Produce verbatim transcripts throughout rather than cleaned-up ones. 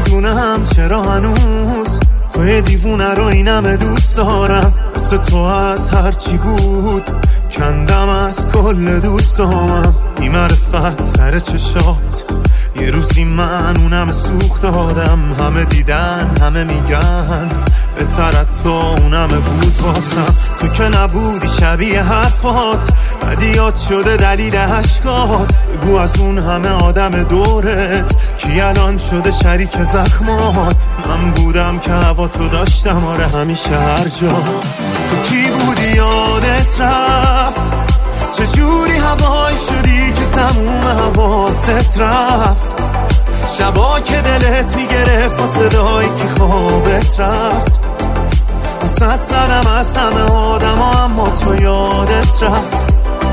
نمیدونم چرا هنوز توی دیوونه رو اینم دوست دارم. مثل تو از هرچی بود کندم از کل دوستامم. بی معرفت سر چشات یه روزی من اونم سوخت دادم. همه دیدن همه میگن بهترت تو اونم بود واسم. تو که نبودی شبیه حرفات بدیات شده دلیل عشقات. بگو از اون همه آدم دورت کی الان شده شریک زخمات. من بودم که هوا تو داشتم آره همیشه هر جا. تو کی بودی یادت رفت چجوری هوای شدی که تموم حواست رفت. شبا که دلت میگرفت و صدایی که خوابت رفت. صد زدم از همه آدم ها اما تو یادت رفت.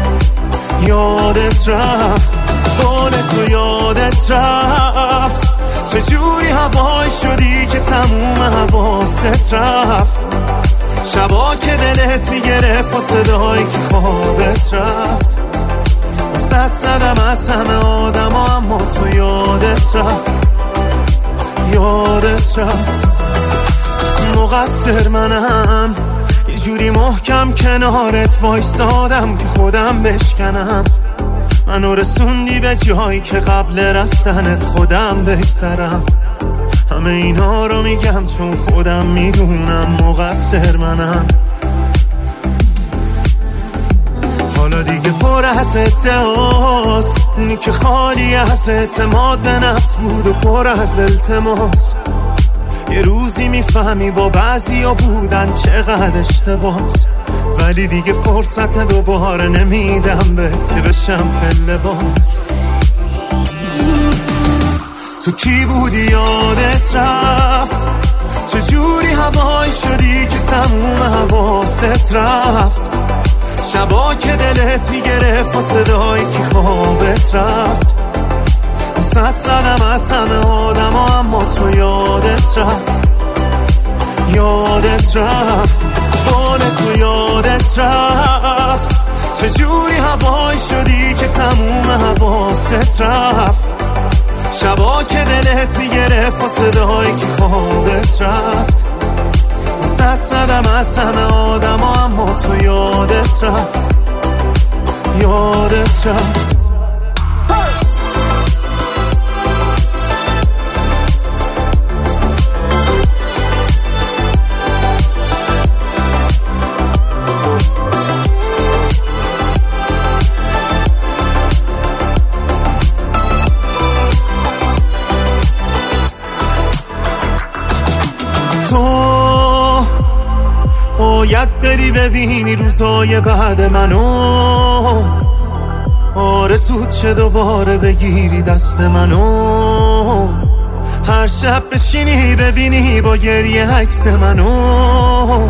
یادت رفت قول تو یادت رفت. چجوری هوای شدی که تموم حواست رفت. شبا که دلت میگرفت و صدایی که خوابت رفت. صد زدم از همه آدم ها اما تو یادت رفت. یادت رفت. مقصر منم یه جوری محکم کنارت وایسادم که خودم بشکنم. منو رسوندی به جایی که قبل رفتنت خودم بگذرم. همه اینا رو میگم چون خودم میدونم مقصر منم. حالا دیگه پر از ادعاست اونی که خالی از اعتماد به نفس بود و پر از التماس. یه روزی میفهمی با بعضی ها بودن چقدر اشتباس. ولی دیگه فرصت دوباره نمیدم بهت که بشم پله باز. تو کی بودی یادت رفت چجوری هوای شدی که تموم حواست رفت. شبا که دلت میگرفت و صدایی که خوابت رفت. صد زدم از همه آدم ها اما تو یادت رفت. یادت رفت قول تو یادت رفت. چجوری هوای شدی که تموم حواست رفت. شبا که دلت میگرفت و صدایی که خوابت رفت. صد زدم از همه آدم ها اما تو یادت رفت. یادت رفت. تو باید بری ببینی روزای بعد منو. آرزوت چه دوباره بگیری دست منو. هر شب بشینی ببینی با گریه عکس منو.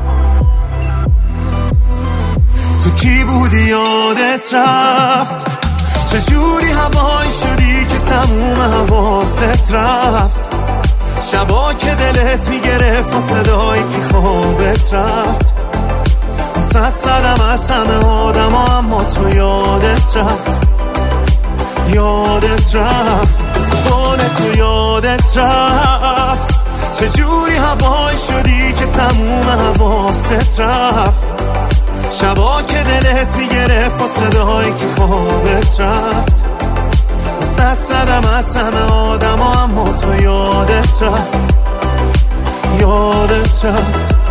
تو کی بودی یادت رفت چجوری هوای شدی که تموم حواست رفت. شبا که دلت میگرفت و صدایی که خوابت رفت. صد زدم از همه آدم ها اما تو یادت رفت. یادت رفت قول تو یادت رفت. چجوری هوای شدی که تموم حواست رفت. شبا که دلت میگرفت و صدایی که خوابت رفت. صد زدم از همه آدم ها اما تو یادت رفت. یادت رفت.